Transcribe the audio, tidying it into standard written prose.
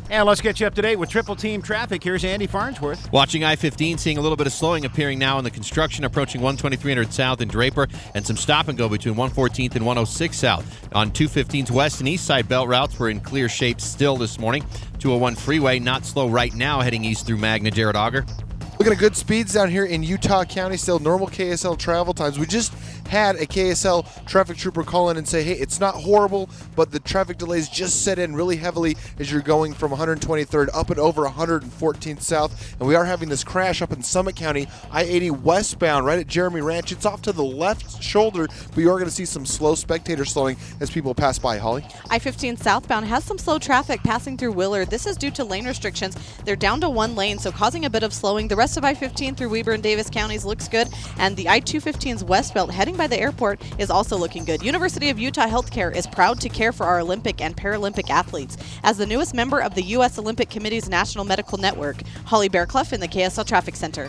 And let's get you up to date with Triple Team traffic. Here's Andy Farnsworth. Watching I-15, seeing a little bit of slowing appearing now in the construction, approaching 12300 South in Draper, and some stop and go between 114th and 106 South. On 215's west and east side belt routes, we're in clear shape still this morning. 201 freeway, not slow right now, heading east through Magna. Jared Auger. Looking at good speeds down here in Utah County, still normal KSL travel times. We just had a KSL traffic trooper call in and say, hey, it's not horrible, but the traffic delays just set in really heavily as you're going from 123rd up and over 114th South. And we are having this crash up in Summit County, I-80 westbound, right at Jeremy Ranch. It's off to the left shoulder, but you are going to see some slow spectator slowing as people pass by. Holly? I-15 southbound has some slow traffic passing through Willard. This is due to lane restrictions. They're down to one lane, so causing a bit of slowing. The rest of I-15 through Weber and Davis counties looks good, and the I-215's west belt heading by the airport is also looking good. University of Utah Healthcare is proud to care for our Olympic and Paralympic athletes. As the newest member of the U.S. Olympic Committee's National Medical Network, Holly Bearclough in the KSL Traffic Center.